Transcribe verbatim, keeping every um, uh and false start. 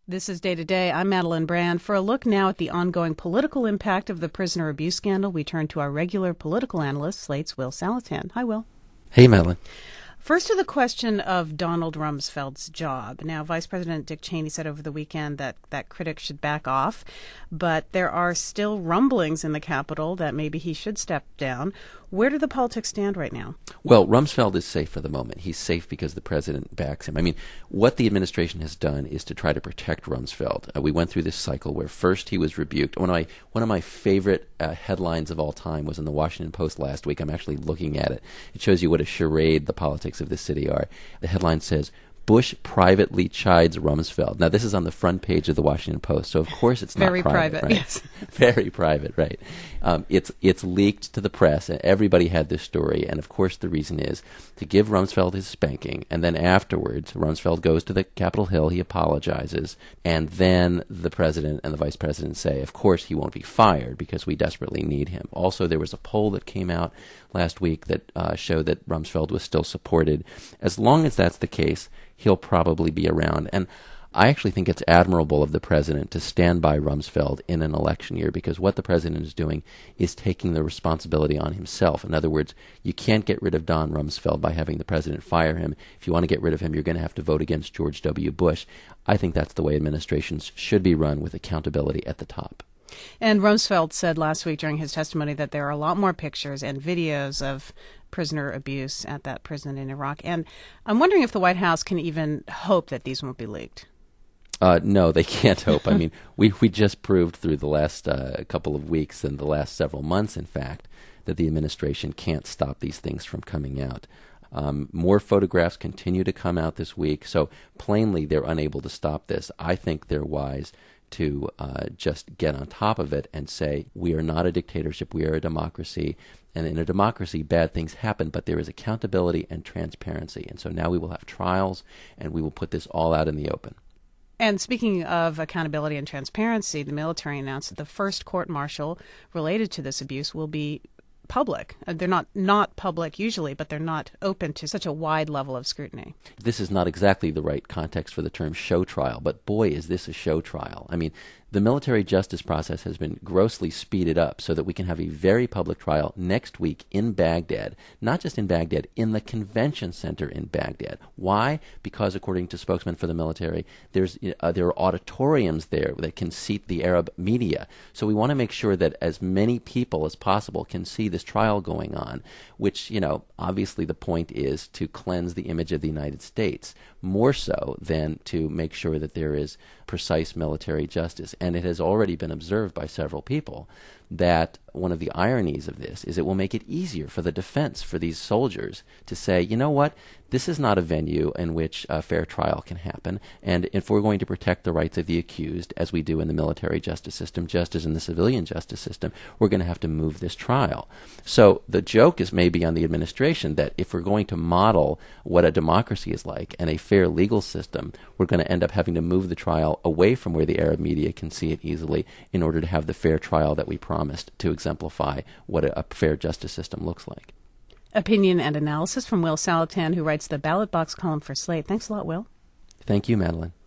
This is Day to Day. I'm Madeline Brand. For a look now at the ongoing political impact of the prisoner abuse scandal, we turn to our regular political analyst, Slate's Will Saletan. Hi, Will. Hey, Madeline. First to the question of Donald Rumsfeld's job. Now, Vice President Dick Cheney said over the weekend that, that critics should back off, but there are still rumblings in the Capitol that maybe he should step down. Where do the politics stand right now? Well, Rumsfeld is safe for the moment. He's safe because the president backs him. I mean, what the administration has done is to try to protect Rumsfeld. Uh, we went through this cycle where first he was rebuked. One of my, one of my favorite uh, headlines of all time was in the Washington Post last week. I'm actually looking at it. It shows you what a charade the politics of this city are. The headline says, Bush privately chides Rumsfeld. Now, this is on the front page of the Washington Post, so of course it's not Very private. private, right? yes. Very private, right. Um, it's it's leaked to the press, and everybody had this story, and of course the reason is to give Rumsfeld his spanking, and then afterwards, Rumsfeld goes to the Capitol Hill, he apologizes, and then the president and the vice president say, of course he won't be fired because we desperately need him. Also, there was a poll that came out last week that uh, showed that Rumsfeld was still supported. As long as that's the case, he'll probably be around. And I actually think it's admirable of the president to stand by Rumsfeld in an election year, because what the president is doing is taking the responsibility on himself. In other words, you can't get rid of Don Rumsfeld by having the president fire him. If you want to get rid of him, you're going to have to vote against George W. Bush. I think that's the way administrations should be run, with accountability at the top. And Rumsfeld said last week during his testimony that there are a lot more pictures and videos of prisoner abuse at that prison in Iraq. And I'm wondering if the White House can even hope that these won't be leaked. Uh, no, they can't hope. I mean, we, we just proved through the last uh, couple of weeks and the last several months, in fact, that the administration can't stop these things from coming out. Um, more photographs continue to come out this week, so plainly they're unable to stop this. I think they're wise to uh, just get on top of it and say, we are not a dictatorship, we are a democracy, and in a democracy bad things happen, but there is accountability and transparency. And so now we will have trials, and we will put this all out in the open. And speaking of accountability and transparency, the military announced that the first court-martial related to this abuse will be public. Uh, they're not not public usually, but they're not open to such a wide level of scrutiny. This is not exactly the right context for the term show trial, but boy, is this a show trial. I mean, the military justice process has been grossly speeded up so that we can have a very public trial next week in Baghdad, not just in Baghdad, in the convention center in Baghdad. Why? Because according to spokesmen for the military, there's uh, there are auditoriums there that can seat the Arab media. So we want to make sure that as many people as possible can see this trial going on, which, you know, obviously the point is to cleanse the image of the United States, more so than to make sure that there is precise military justice. And it has already been observed by several people that one of the ironies of this is it will make it easier for the defense, for these soldiers, to say, you know what, this is not a venue in which a fair trial can happen, and if we're going to protect the rights of the accused, as we do in the military justice system, just as in the civilian justice system, we're going to have to move this trial. So the joke is maybe on the administration that if we're going to model what a democracy is like and a fair legal system, we're going to end up having to move the trial away from where the Arab media can see it easily in order to have the fair trial that we promised to exemplify what a, a fair justice system looks like. Opinion and analysis from Will Saletan, who writes the Ballot Box column for Slate. Thanks a lot, Will. Thank you, Madeline.